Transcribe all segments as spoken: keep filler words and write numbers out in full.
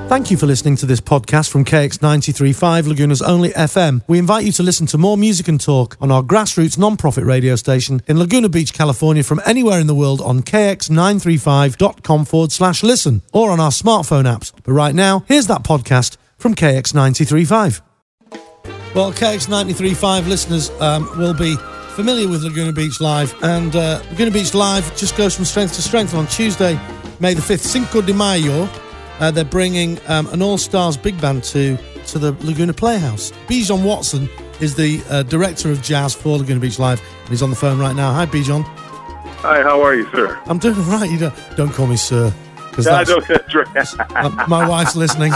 Thank you for listening to this podcast from K X ninety-three point five, Laguna's only F M. We invite you to listen to more music and talk on our grassroots non-profit radio station in Laguna Beach, California, from anywhere in the world on k x nine three five dot com forward slash listen or on our smartphone apps. But right now, here's that podcast from K X ninety-three point five. Well, K X ninety-three point five listeners um, will be familiar with Laguna Beach Live, and uh, Laguna Beach Live just goes from strength to strength. And on Tuesday, May the fifth, Cinco de Mayo, uh, they're bringing um, an all-stars big band to, to the Laguna Playhouse. Bijan Watson is the uh, director of jazz for Laguna Beach Live, and he's on the phone right now. Hi, Bijan. Hi, how are you, sir? I'm doing all right. You don't, don't call me sir. No, that's, don't, that's right. uh, my wife's listening.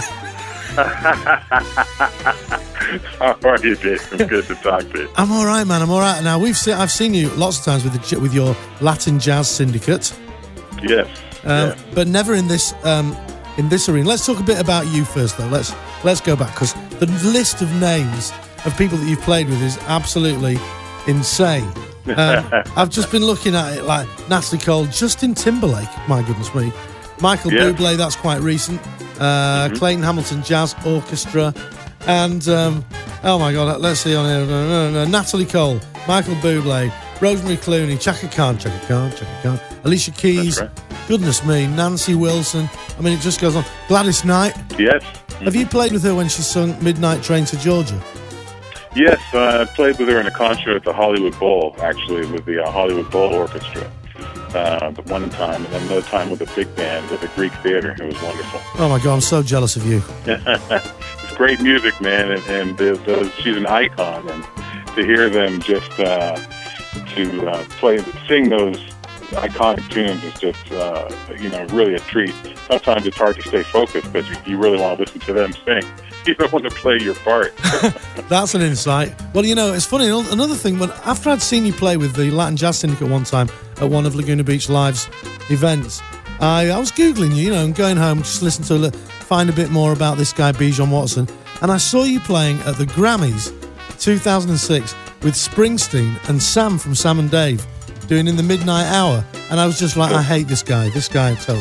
How are you, Dave? It's good to talk to you. I'm all right, man. I'm all right. Now, we've seen, I've seen you lots of times with the, with your Latin Jazz Syndicate. Yes. Um, yes. But never in this um, in this arena. Let's talk a bit about you first, though. Let's let's go back, because the list of names of people that you've played with is absolutely insane. Um, I've just been looking at it, like Natalie Cole, Justin Timberlake. My goodness me. Michael yeah. Bublé, that's quite recent. Uh, mm-hmm. Clayton Hamilton Jazz Orchestra. And, um, oh my God, let's see on here. No, no, no. Natalie Cole, Michael Bublé, Rosemary Clooney, Chaka Khan, Chaka Khan, Chaka Khan, Alicia Keys, right. Goodness me, Nancy Wilson. I mean, it just goes on. Gladys Knight. Yes. Mm-hmm. Have you played with her when she sung Midnight Train to Georgia? Yes, uh, I played with her in a concert at the Hollywood Bowl, actually, with the uh, Hollywood Bowl Orchestra. Uh, the one time, and then another time with a big band at the Greek Theater. It was wonderful. Oh my God, I'm so jealous of you. It's great music, man, and, and the, the, she's an icon, and to hear them just uh, to uh, play, sing those iconic tunes is just, uh, you know, really a treat. Sometimes it's hard to stay focused, but you, you really want to listen to them sing. You don't want to play your part. That's an insight. Well, you know, it's funny. Another thing, when after I'd seen you play with the Latin Jazz Syndicate one time at one of Laguna Beach Live's events, I, I was Googling you, you know, and going home, just listen to a, find a bit more about this guy, Bijan Watson. And I saw you playing at the Grammys two thousand six with Springsteen and Sam from Sam and Dave doing In the Midnight Hour. And I was just like, I hate this guy. This guy, totally.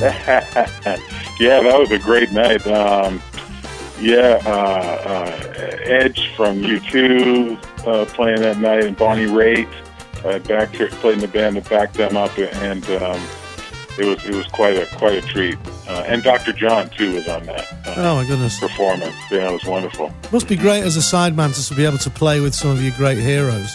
Yeah, that was a great night. Um, Yeah, uh, uh, Edge from U two uh, playing that night, and Bonnie Raitt uh, back played in the band that backed them up, and um, it was it was quite a quite a treat. Uh, and Doctor John too was on that. Uh, oh my goodness! Performance, yeah, it was wonderful. Must be great as a sideman to be able to play with some of your great heroes.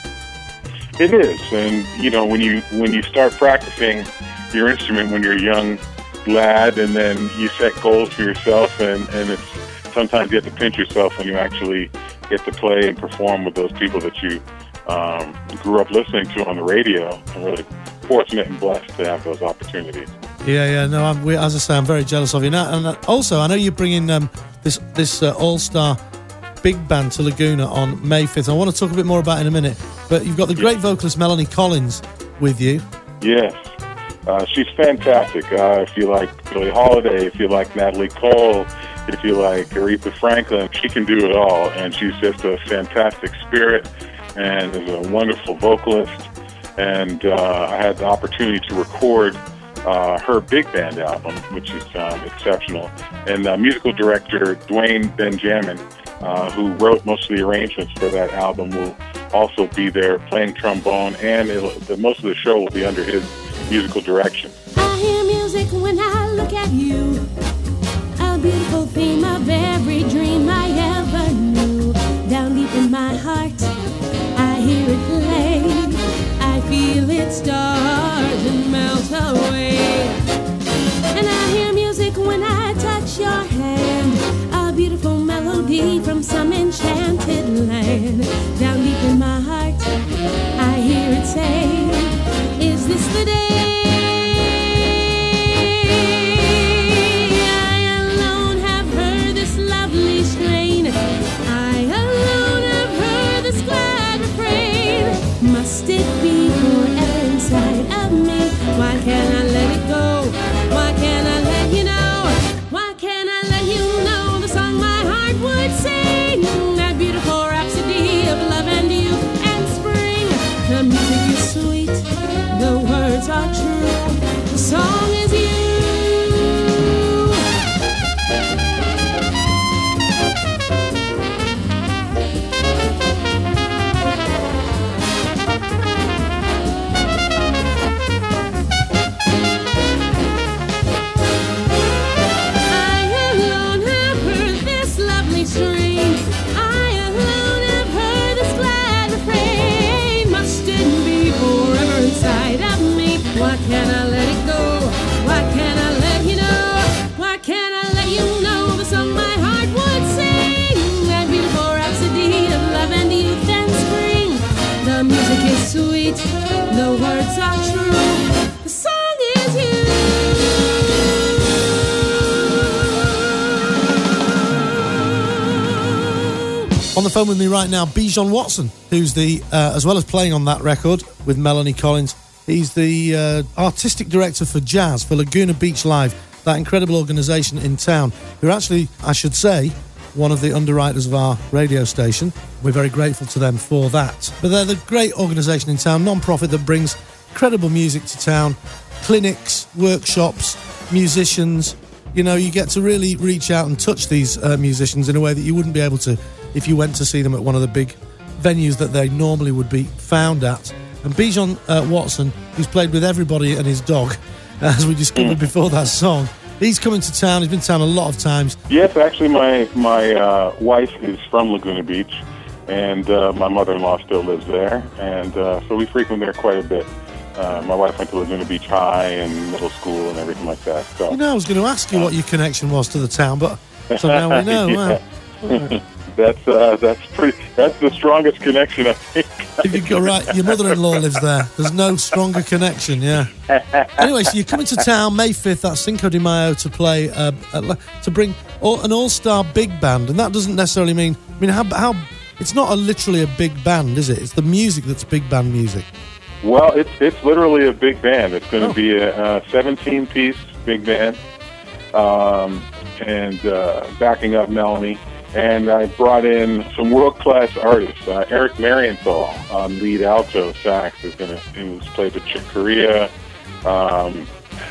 It is, and you know when you when you start practicing your instrument when you're a young lad, and then you set goals for yourself, and and it's. Sometimes you have to pinch yourself when you actually get to play and perform with those people that you um, grew up listening to on the radio. I'm really fortunate and blessed to have those opportunities. Yeah, yeah. No, I'm, we, as I say, I'm very jealous of you. Now, and also, I know you're bringing um, this this uh, all-star big band to Laguna on May fifth. I want to talk a bit more about it in a minute. But you've got the great vocalist Melanie Collins with you. Yes. Uh, she's fantastic. Uh, if you like Billie Holiday, if you like Natalie Cole, if you like Aretha Franklin, she can do it all, and she's just a fantastic spirit and is a wonderful vocalist. And uh, I had the opportunity to record uh, her big band album, which is um, exceptional. And uh, musical director Dwayne Benjamin, uh, who wrote most of the arrangements for that album, will also be there playing trombone, and it'll, the, most of the show will be under his musical direction. I hear music when I look at you. A beautiful theme of every dream I ever knew. Down deep in my heart, I hear it play. I feel it start and melt away. And I hear music when I touch your hand. A beautiful melody from some enchanted land. Down deep in my heart, I hear it say, is this the day? On the phone with me right now, Bijan Watson, who's the, uh, as well as playing on that record with Melanie Collins, he's the uh, artistic director for jazz for Laguna Beach Live, that incredible organisation in town, who are actually, I should say, one of the underwriters of our radio station. We're very grateful to them for that. But they're the great organisation in town, non-profit that brings incredible music to town, clinics, workshops, musicians. You know, you get to really reach out and touch these uh, musicians in a way that you wouldn't be able to if you went to see them at one of the big venues that they normally would be found at. And Bijan uh, Watson, who's played with everybody and his dog, as we discovered before that song, he's coming to town. He's been to town a lot of times. Yes, actually, my my uh, wife is from Laguna Beach, and uh, my mother-in-law still lives there, and uh, so we frequent there quite a bit. Uh, my wife went to Laguna Beach High and middle school and everything like that. So, you know, I was going to ask you what your connection was to the town, but so now we know. Yeah. Wow. That's uh, that's pretty. That's the strongest connection, I think. If you go right, your mother-in-law lives there. There's no stronger connection, yeah. Anyway, so you're coming to town May fifth at Cinco de Mayo to play, uh, to bring all, an all-star big band, and that doesn't necessarily mean. I mean, how how it's not a, literally a big band, is it? It's the music that's big band music. Well, it's it's literally a big band. It's going to oh. be a seventeen-piece big band, um, and uh, backing up Melanie. And I brought in some world-class artists. Uh, Eric Marienthal on lead alto sax is going to who's played with Chick Corea. Um,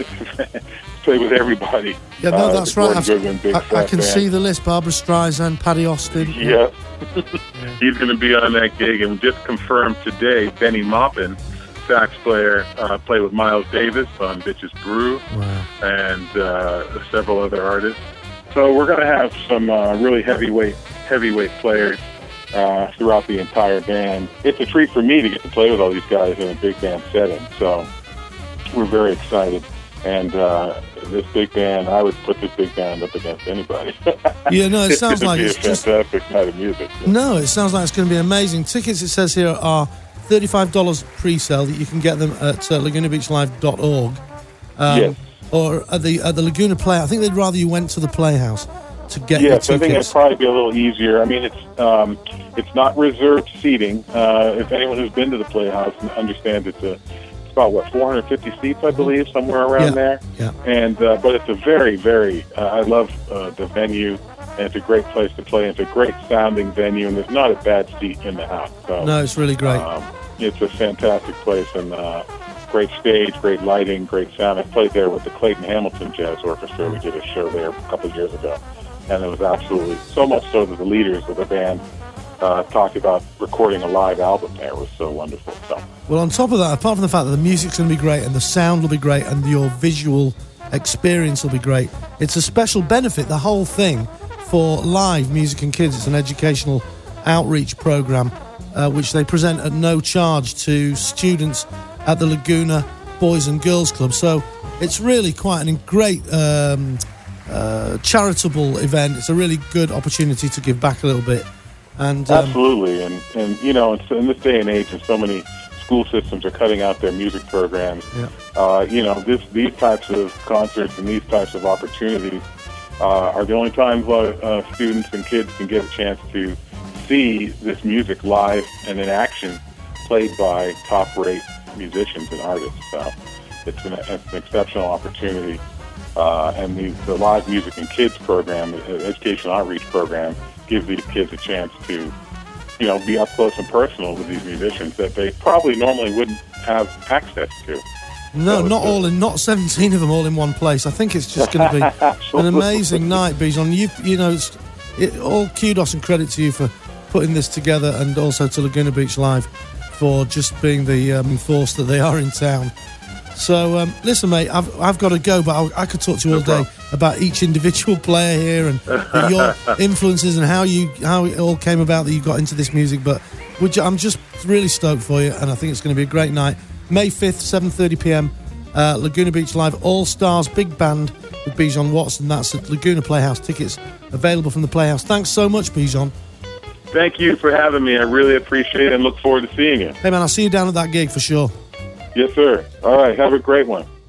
played with everybody. Yeah, no, uh, that's right. Goodwin, I, I can band. see the list. Barbra Streisand, Paddy Austin. Yeah. yeah. He's going to be on that gig. And just confirmed today, Benny Maupin, sax player, uh, played with Miles Davis on Bitches Brew. Wow. And uh, several other artists. So we're going to have some uh, really heavyweight heavyweight players uh, throughout the entire band. It's a treat for me to get to play with all these guys in a big band setting. So we're very excited. And uh, this big band, I would put this big band up against anybody. Yeah, no, it sounds like it's it's a fantastic just... night of music. So. No, it sounds like it's going to be amazing. Tickets, it says here, are thirty-five dollars pre-sale. That you can get them at uh, laguna beach live dot org. Um, yes. Or at the at the Laguna Play. I think they'd rather you went to the Playhouse to get yes, your tickets. I think it'd probably be a little easier. I mean, it's um, it's not reserved seating. Uh, if anyone who's been to the Playhouse understands it's a it's about what four hundred fifty seats, I believe, somewhere around yeah. there. Yeah. And uh, but it's a very very uh, I love uh, the venue, and it's a great place to play. It's a great sounding venue, and there's not a bad seat in the house. So no, it's really great. Um, it's a fantastic place, and. Uh, Great stage, great lighting, great sound. I played there with the Clayton Hamilton Jazz Orchestra. We did a show there a couple of years ago, and it was absolutely so much so that the leaders of the band uh, talked about recording a live album there. It was so wonderful. So, well, on top of that, apart from the fact that the music's going to be great and the sound will be great and your visual experience will be great, it's a special benefit, the whole thing, for live music and kids. It's an educational outreach program uh, which they present at no charge to students at the Laguna Boys and Girls Club. So it's really quite a great um, uh, charitable event. It's a really good opportunity to give back a little bit. And um, absolutely, and and you know, in this day and age, and so many school systems are cutting out their music programs. Yeah. Uh, you know, this these types of concerts and these types of opportunities uh, are the only times uh, students and kids can get a chance to see this music live and in action, played by top-rate musicians and artists. So it's an, it's an exceptional opportunity. Uh, and the, the live music and kids program, the educational outreach program, gives these kids a chance to, you know, be up close and personal with these musicians that they probably normally wouldn't have access to. No, so not all in, not seventeen of them all in one place. I think it's just going to be an amazing night, Bijan. You, you know, it's, it, all kudos and credit to you for putting this together, and also to Laguna Beach Live for just being the um, force that they are in town. So, um, listen, mate, I've I've got to go, but I, I could talk to you all day about each individual player here and your influences and how you how it all came about that you got into this music. But would you, I'm just really stoked for you, and I think it's going to be a great night. May fifth, seven thirty p.m, uh, Laguna Beach Live, All Stars Big Band with Bijan Watson. That's at Laguna Playhouse. Tickets available from the Playhouse. Thanks so much, Bijan. Thank you for having me. I really appreciate it and look forward to seeing you. Hey, man, I'll see you down at that gig for sure. Yes, sir. All right. Have a great one.